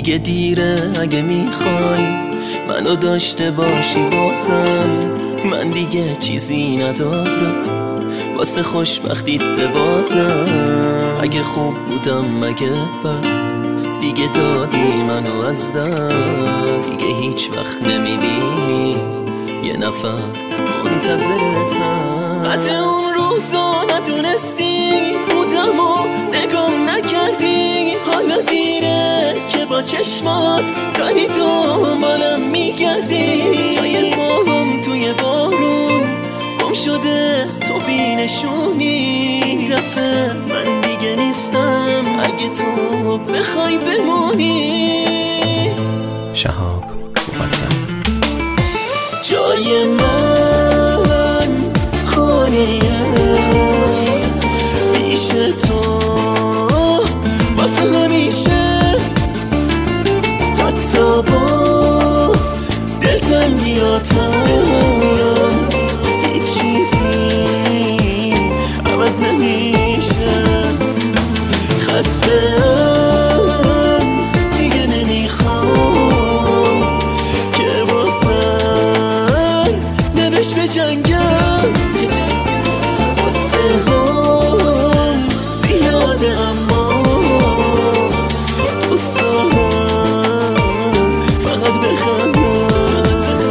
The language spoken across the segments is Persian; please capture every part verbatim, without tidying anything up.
دیگه دیره اگه میخوای منو داشته باشی بازم. من دیگه چیزی ندارم واسه خوشبختیت ببازم. اگه خوب بودم مگه بد دیگه دادی منو از دست. دیگه هیچ وقت نمیبینی یه نفر منتظرتم. قدر اون روزا ندونستی بودم و نگام نکردی. حالا دیره که با چشمات داری دنبالم میگردی. جای باهم توی بارون گم شده تو بینشونی. دفعه من دیگه نیستم اگه تو بخوای بمونی. شهاب وطن. جای من خانیه پیش تو واسه همیشه. حتی با دلتنگیاتم هیچ چیزی عوض نمیشه. خسته ام دیگه نمیخوام که با سر نوشت به جنگم. واسه هم زیاده اما دوست دارم فقط بخندم.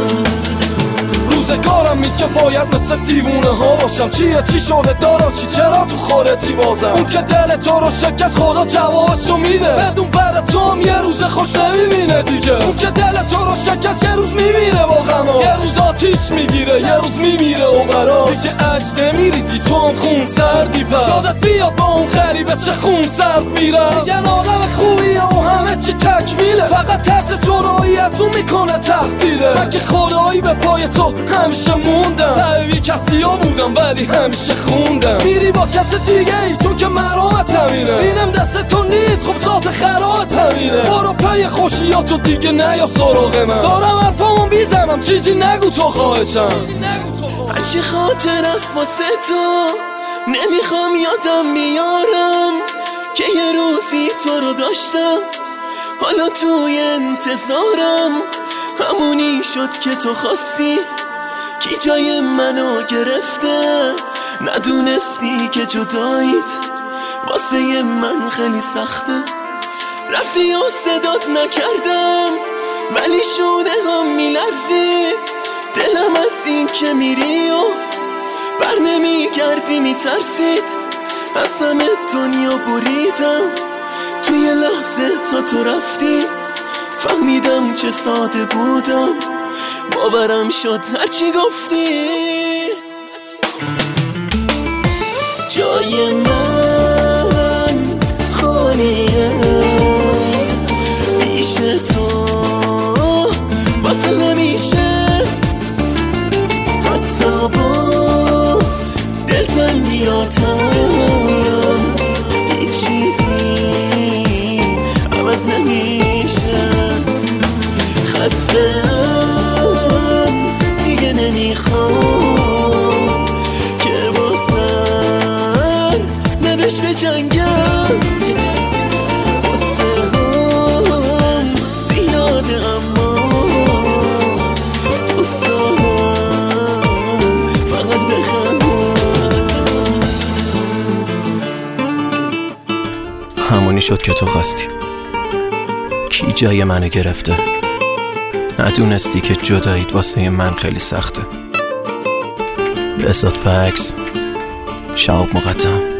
روزگارم میگه باید مثل دیوونه ها باشم. چیه چی شده دارا چی چرا تو خارتی بازم. اون که دل تو رو شکست خدا جوابشو میده. بدون بعد تو هم یه روز خوش نمیبینه دیگه. اون که دل تو رو شکست یه روز میمیره با غما. یه روز آتیش میگیره یه روز میمیره و براش دیگه عشق نمیریزی تو هم خون سردی. پر یادت بیاد با اون غریبه چه خون سرد میره. دیگه آدم خوبیه و همه چی تکمیله. فقط ترس جدایی از اون میکنه تقدیره. من که خدایی به پای تو همیشه موندم. تعبی کسی ها بودم ولی همیشه خوندم. میری با کس دیگه ای چون که مرامت همینه. اینم دست تو نیست خب ذات خرامت همینه. برو پی خوشیاتو دیگه نیا سراغ من. دارم حرفامو میزنم چیزی نگو تو خواهشم. هرچی خاطر است واسه تو نمیخوام یادم بیارم که یه روزی تو رو داشتم. حالا توی انتظارم همونی شد که تو خواستی. کی جای منو گرفته ندونستی که جداییت واسه من خیلی سخته. رفتی و صدات نکردم ولی شونه هم میلرزید. دلم از این که میری و بر نمیگردی میترسید. از همه دنیا بریدم توی لحظه تا تو رفتی. فهمیدم چه ساده بودم باورم شد هرچی گفتی. جای من خانیه پیش تو واسه همیشه. حتی با دلتنگیاتم هیچ چیزی عوض نمیشه. خسته ام دیگه نمیخوام که با سر نوشت به جنگم. واسه هم زیاده اما دوست دارم فقط بخندم. همونی شد که تو خواستی. کی جای منو گرفته ندونستی که جداییت واسه من خیلی سخته. بساط پکس. شهاب مقدم.